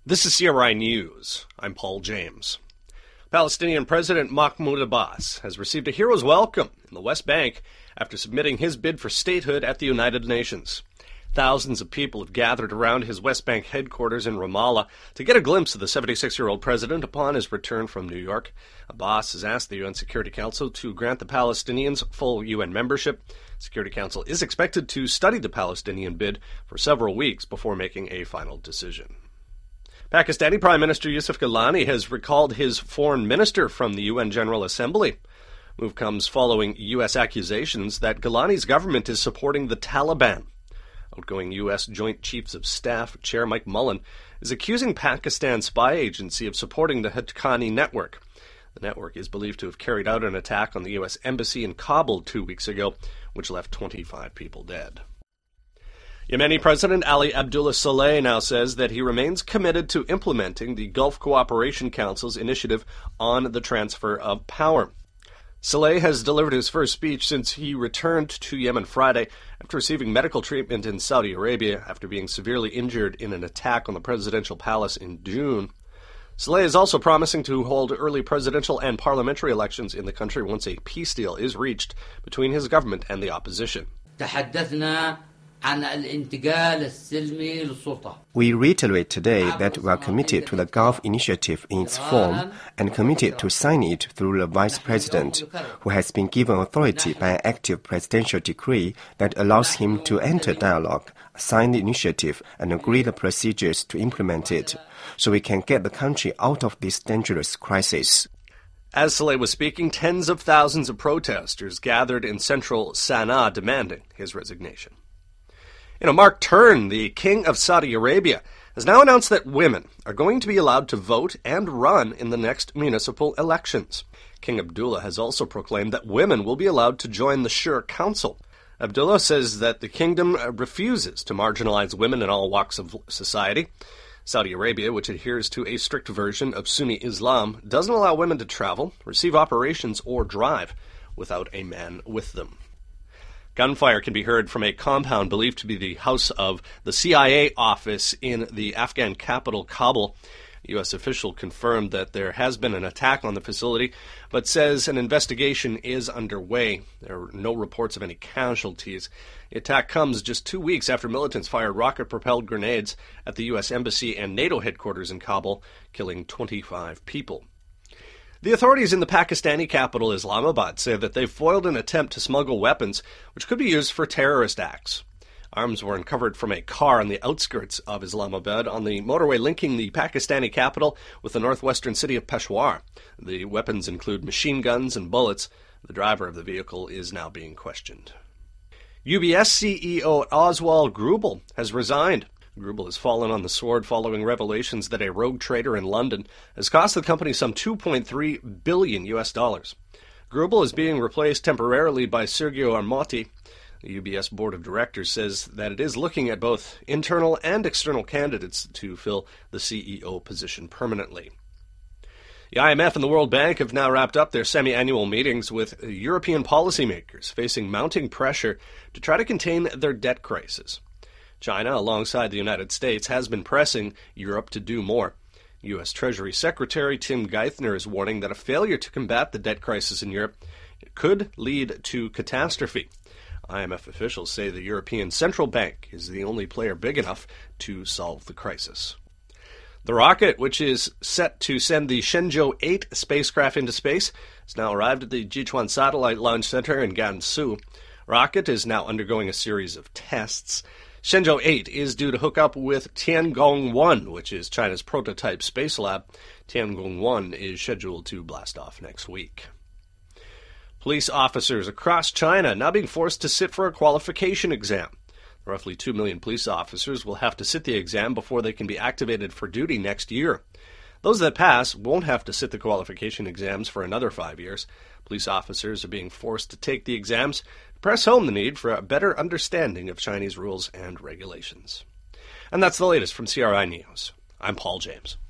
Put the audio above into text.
This is CRI News. I'm Paul James. Palestinian President Mahmoud Abbas has received a hero's welcome in the West Bank after submitting his bid for statehood at the United Nations. Thousands of people have gathered around his West Bank headquarters in Ramallah to get a glimpse of the 76-year-old president upon his return from New York. Abbas has asked the UN Security Council to grant the Palestinians full UN membership. The Security Council is expected to study the Palestinian bid for several weeks before making a final decision. Pakistani Prime Minister Yusuf Gilani has recalled his foreign minister from the UN General Assembly. Move comes following U.S. accusations that Gilani's government is supporting the Taliban. Outgoing U.S. Joint Chiefs of Staff Chair Mike Mullen is accusing Pakistan's spy agency of supporting the Haqqani network. The network is believed to have carried out an attack on the U.S. Embassy in Kabul 2 weeks ago, which left 25 people dead. Yemeni President Ali Abdullah Saleh now says that he remains committed to implementing the Gulf Cooperation Council's initiative on the transfer of power. Saleh has delivered his first speech since he returned to Yemen Friday after receiving medical treatment in Saudi Arabia after being severely injured in an attack on the presidential palace in June. Saleh is also promising to hold early presidential and parliamentary elections in the country once a peace deal is reached between his government and the opposition. We reiterate today that we are committed to the Gulf Initiative in its form and committed to sign it through the Vice President, who has been given authority by an active presidential decree that allows him to enter dialogue, sign the initiative, and agree the procedures to implement it, so we can get the country out of this dangerous crisis. As Saleh was speaking, tens of thousands of protesters gathered in central Sana'a demanding his resignation. In a marked turn, the King of Saudi Arabia has now announced that women are going to be allowed to vote and run in the next municipal elections. King Abdullah has also proclaimed that women will be allowed to join the Shura Council. Abdullah says that the kingdom refuses to marginalize women in all walks of society. Saudi Arabia, which adheres to a strict version of Sunni Islam, doesn't allow women to travel, receive operations, or drive without a man with them. Gunfire can be heard from a compound believed to be the house of the CIA office in the Afghan capital, Kabul. A U.S. official confirmed that there has been an attack on the facility, but says an investigation is underway. There are no reports of any casualties. The attack comes just 2 weeks after militants fired rocket-propelled grenades at the U.S. Embassy and NATO headquarters in Kabul, killing 25 people. The authorities in the Pakistani capital, Islamabad, say that they've foiled an attempt to smuggle weapons which could be used for terrorist acts. Arms were uncovered from a car on the outskirts of Islamabad on the motorway linking the Pakistani capital with the northwestern city of Peshawar. The weapons include machine guns and bullets. The driver of the vehicle is now being questioned. UBS CEO Oswald Grubel has resigned. Grubel has fallen on the sword following revelations that a rogue trader in London has cost the company some $2.3 billion. Grubel is being replaced temporarily by Sergio Armati. The UBS board of directors says that it is looking at both internal and external candidates to fill the CEO position permanently. The IMF and the World Bank have now wrapped up their semi-annual meetings with European policymakers facing mounting pressure to try to contain their debt crisis. China, alongside the United States, has been pressing Europe to do more. U.S. Treasury Secretary Tim Geithner is warning that a failure to combat the debt crisis in Europe could lead to catastrophe. IMF officials say the European Central Bank is the only player big enough to solve the crisis. The rocket, which is set to send the Shenzhou 8 spacecraft into space, has now arrived at the Jichuan Satellite Launch Center in Gansu. Rocket is now undergoing a series of tests. Shenzhou 8 is due to hook up with Tiangong-1, which is China's prototype space lab. Tiangong-1 is scheduled to blast off next week. Police officers across China now being forced to sit for a qualification exam. Roughly 2 million police officers will have to sit the exam before they can be activated for duty next year. Those that pass won't have to sit the qualification exams for another 5 years. Police officers are being forced to take the exams to press home the need for a better understanding of Chinese rules and regulations. And that's the latest from CRI News. I'm Paul James.